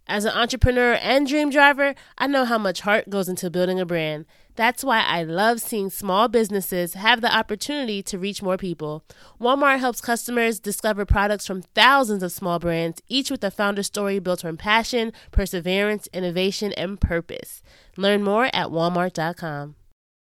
As an entrepreneur and dream driver, I know how much heart goes into building a brand. That's why I love seeing small businesses have the opportunity to reach more people. Walmart helps customers discover products from thousands of small brands, each with a founder story built from passion, perseverance, innovation, and purpose. Learn more at walmart.com.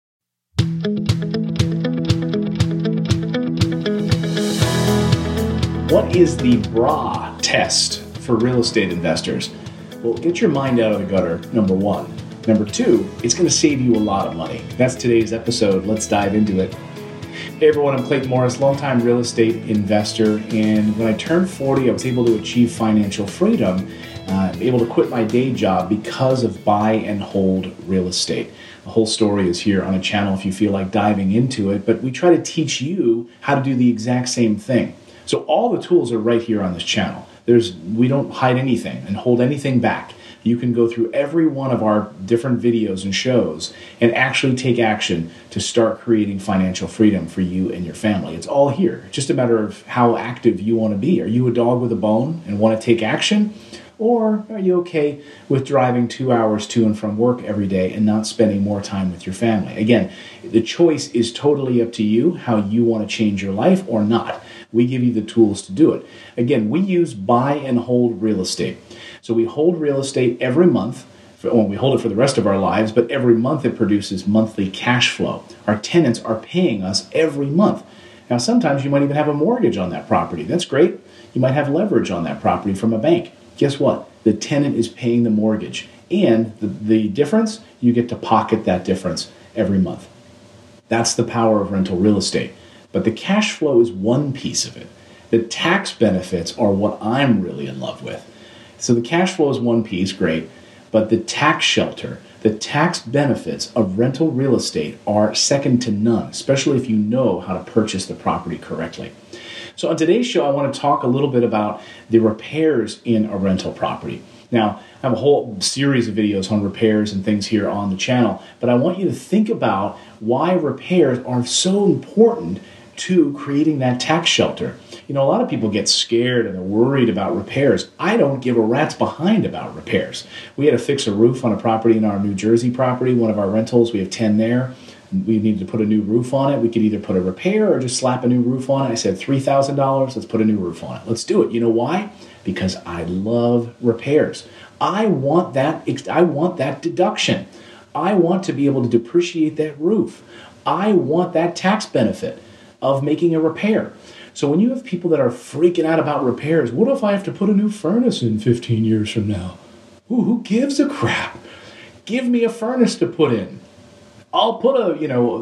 What is the BRA test for real estate investors? Well, get your mind out of the gutter, number one. Number two, it's going to save you a lot of money. That's today's episode. Let's dive into it. Hey everyone, I'm Clayton Morris, longtime real estate investor. And when I turned 40, I was able to achieve financial freedom, able to quit my day job because of buy and hold real estate. The whole story is here on a channel if you feel like diving into it, but we try to teach you how to do the exact same thing. So all the tools are right here on this channel. We don't hide anything and hold anything back. You can go through every one of our different videos and shows and actually take action to start creating financial freedom for you and your family. It's all here. It's just a matter of how active you want to be. Are you a dog with a bone and want to take action? Or are you okay with driving 2 hours to and from work every day and not spending more time with your family? Again, the choice is totally up to you, how you want to change your life or not. We give you the tools to do it. Again, we use buy and hold real estate. So we hold real estate every month. We hold it for the rest of our lives, but every month it produces monthly cash flow. Our tenants are paying us every month. Now, sometimes you might even have a mortgage on that property. That's great. You might have leverage on that property from a bank. Guess what? The tenant is paying the mortgage. And the difference, you get to pocket that difference every month. That's the power of rental real estate. But the cash flow is one piece of it. The tax benefits are what I'm really in love with. So the cash flow is one piece, great. But the tax shelter, the tax benefits of rental real estate are second to none, especially if you know how to purchase the property correctly. So on today's show, I want to talk a little bit about the repairs in a rental property. Now, I have a whole series of videos on repairs and things here on the channel, but I want you to think about why repairs are so important to creating that tax shelter. You know, a lot of people get scared and they're worried about repairs. I don't give a rat's behind about repairs. We had to fix a roof on a property in our New Jersey property, one of our rentals. We have 10 there. We needed to put a new roof on it. We could either put a repair or just slap a new roof on it. I said $3,000, let's put a new roof on it. Let's do it. You know why? Because I love repairs. I want that deduction. I want to be able to depreciate that roof. I want that tax benefit of making a repair. So when you have people that are freaking out about repairs, what if I have to put a new furnace in 15 years from now? Ooh, who gives a crap? Give me a furnace to put in. I'll put a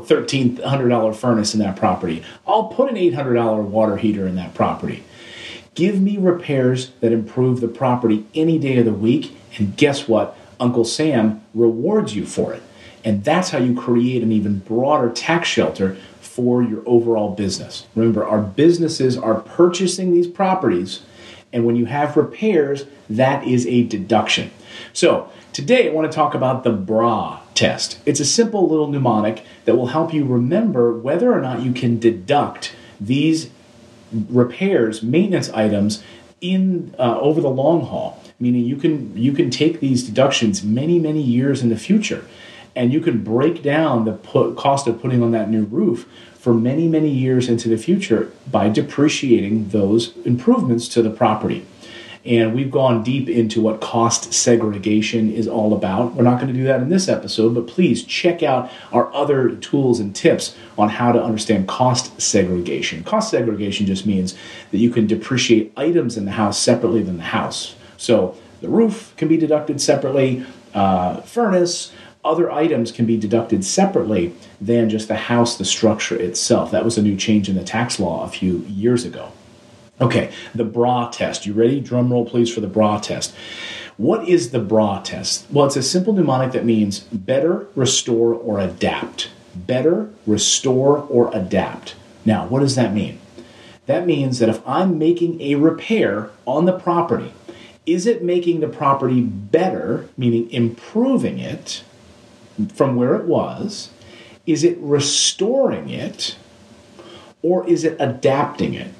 $1,300 furnace in that property. I'll put an $800 water heater in that property. Give me repairs that improve the property any day of the week, and guess what? Uncle Sam rewards you for it. And that's how you create an even broader tax shelter for your overall business. Remember, our businesses are purchasing these properties, and when you have repairs, that is a deduction. So today I want to talk about the BRA test. It's a simple little mnemonic that will help you remember whether or not you can deduct these repairs, maintenance items in over the long haul. Meaning you can take these deductions many, many years in the future, and you can break down the cost of putting on that new roof for many, many years into the future by depreciating those improvements to the property. And we've gone deep into what cost segregation is all about. We're not going to do that in this episode, but please check out our other tools and tips on how to understand cost segregation. Cost segregation just means that you can depreciate items in the house separately than the house. So the roof can be deducted separately, furnace, other items can be deducted separately than just the house, the structure itself. That was a new change in the tax law a few years ago. Okay, the BRA test. You ready? Drum roll, please, for the BRA test. What is the BRA test? Well, it's a simple mnemonic that means better, restore, or adapt. Better, restore, or adapt. Now, what does that mean? That means that if I'm making a repair on the property, is it making the property better, meaning improving it from where it was? Is it restoring it? Or is it adapting it?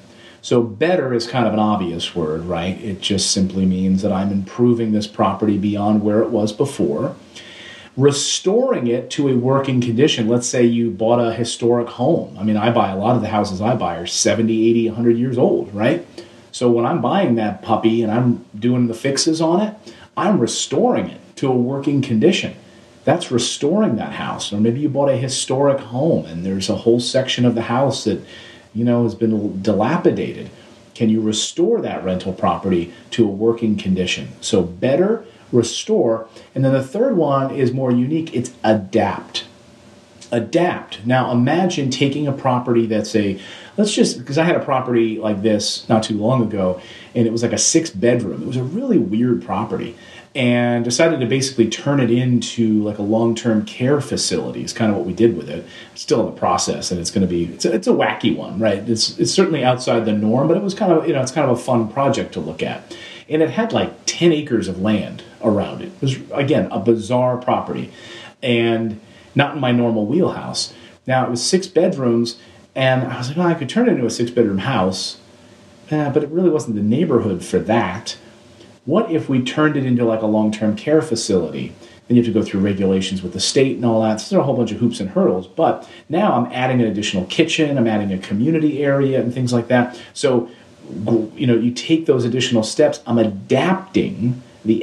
So better is kind of an obvious word, right? It just simply means that I'm improving this property beyond where it was before. Restoring it to a working condition. Let's say you bought a historic home. I mean, a lot of the houses I buy are 70, 80, 100 years old, right? So when I'm buying that puppy and I'm doing the fixes on it, I'm restoring it to a working condition. That's restoring that house. Or maybe you bought a historic home and there's a whole section of the house that, has been dilapidated. Can you restore that rental property to a working condition? So better, restore. And then the third one is more unique. It's adapt. Adapt. Now imagine taking a property that's because I had a property like this not too long ago, and it was like a 6-bedroom. It was a really weird property, and decided to basically turn it into like a long-term care facility is kind of what we did with it. It's still in the process, and it's a wacky one, right? It's certainly outside the norm, but it was kind of, it's kind of a fun project to look at. And it had like 10 acres of land around it. It was, again, a bizarre property and not in my normal wheelhouse. Now, it was 6 bedrooms, and I was like, I could turn it into a 6-bedroom house, but it really wasn't the neighborhood for that. What if we turned it into like a long-term care facility? Then you have to go through regulations with the state and all that. So there are a whole bunch of hoops and hurdles. But now I'm adding an additional kitchen, I'm adding a community area and things like that. So, you take those additional steps. I'm adapting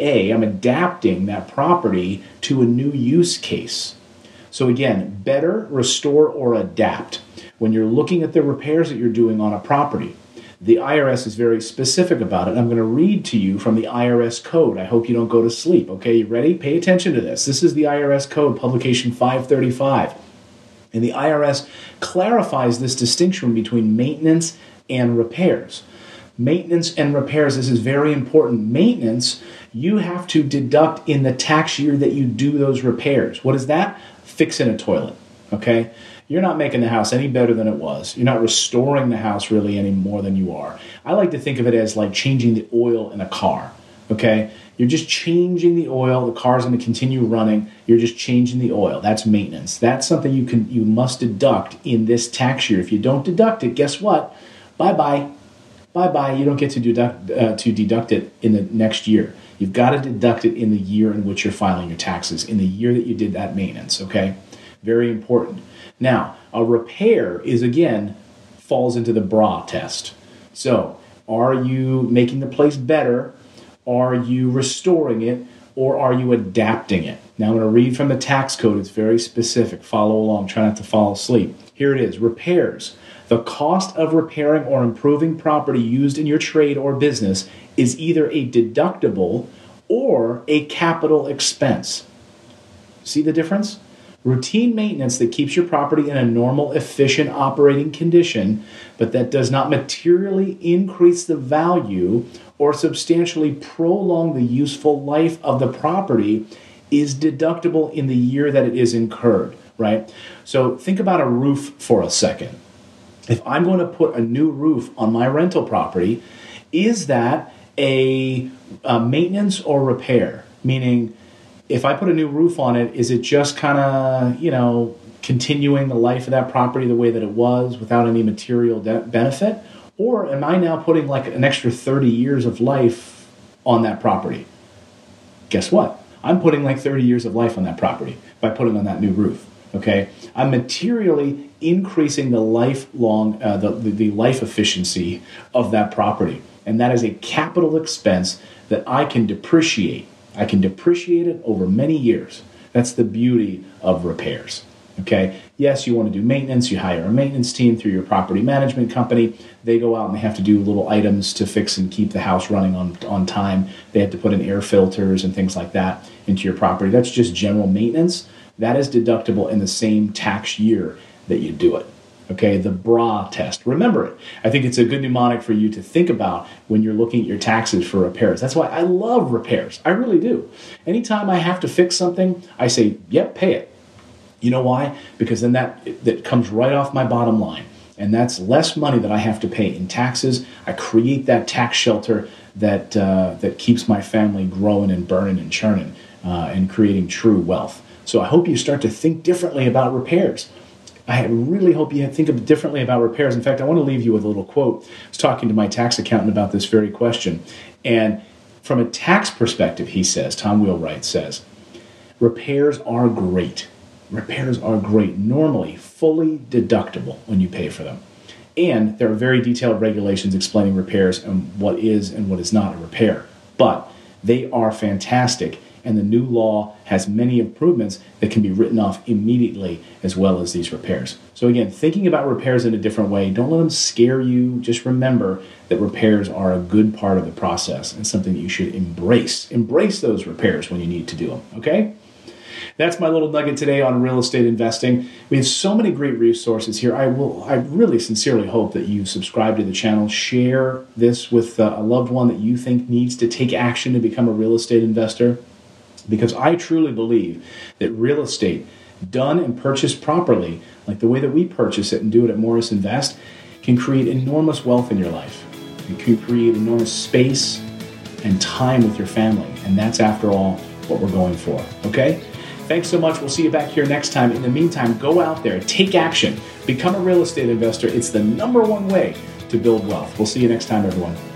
that property to a new use case. So again, better, restore, or adapt. When you're looking at the repairs that you're doing on a property, the IRS is very specific about it. I'm going to read to you from the IRS code. I hope you don't go to sleep. Okay, you ready? Pay attention to this. This is the IRS code, publication 535. And the IRS clarifies this distinction between maintenance and repairs. Maintenance and repairs, this is very important. Maintenance, you have to deduct in the tax year that you do those repairs. What is that? Fixing a toilet, okay? You're not making the house any better than it was. You're not restoring the house really any more than you are. I like to think of it as like changing the oil in a car, okay? You're just changing the oil. The car's going to continue running. You're just changing the oil. That's maintenance. That's something you must deduct in this tax year. If you don't deduct it, guess what? Bye-bye. Bye-bye. You don't get to deduct it in the next year. You've got to deduct it in the year in which you're filing your taxes, in the year that you did that maintenance, okay? Very important. Now, a repair falls into the BRA test. So, are you making the place better? Are you restoring it? Or are you adapting it? Now, I'm going to read from the tax code. It's very specific. Follow along. Try not to fall asleep. Here it is. Repairs. The cost of repairing or improving property used in your trade or business is either a deductible or a capital expense. See the difference? Routine maintenance that keeps your property in a normal, efficient operating condition, but that does not materially increase the value or substantially prolong the useful life of the property, is deductible in the year that it is incurred, right? So think about a roof for a second. If I'm going to put a new roof on my rental property, is that a maintenance or repair? Meaning, if I put a new roof on it, is it just kind of, continuing the life of that property the way that it was without any material benefit? Or am I now putting like an extra 30 years of life on that property? Guess what? I'm putting like 30 years of life on that property by putting on that new roof. Okay, I'm materially increasing the lifelong, the life efficiency of that property, and that is a capital expense that I can depreciate. I can depreciate it over many years. That's the beauty of repairs. Okay, yes, you want to do maintenance. You hire a maintenance team through your property management company. They go out and they have to do little items to fix and keep the house running on time. They have to put in air filters and things like that into your property. That's just general maintenance. That is deductible in the same tax year that you do it. Okay, the BRA test. Remember it. I think it's a good mnemonic for you to think about when you're looking at your taxes for repairs. That's why I love repairs. I really do. Anytime I have to fix something, I say, yep, pay it. You know why? Because then that comes right off my bottom line. And that's less money that I have to pay in taxes. I create that tax shelter that keeps my family growing and burning and churning and creating true wealth. So I hope you start to think differently about repairs. I really hope you think differently about repairs. In fact, I want to leave you with a little quote. I was talking to my tax accountant about this very question. And from a tax perspective, he says, Tom Wheelwright says, repairs are great. Repairs are great, normally fully deductible when you pay for them. And there are very detailed regulations explaining repairs and what is and what is not a repair. But they are fantastic, and the new law has many improvements that can be written off immediately as well as these repairs. So again, thinking about repairs in a different way, don't let them scare you. Just remember that repairs are a good part of the process and something that you should embrace. Embrace those repairs when you need to do them, okay? That's my little nugget today on real estate investing. We have so many great resources here. I really sincerely hope that you subscribe to the channel, share this with a loved one that you think needs to take action to become a real estate investor, because I truly believe that real estate done and purchased properly, like the way that we purchase it and do it at Morris Invest, can create enormous wealth in your life. It can create enormous space and time with your family. And that's, after all, what we're going for. Okay? Thanks so much. We'll see you back here next time. In the meantime, go out there, take action, become a real estate investor. It's the #1 way to build wealth. We'll see you next time, everyone.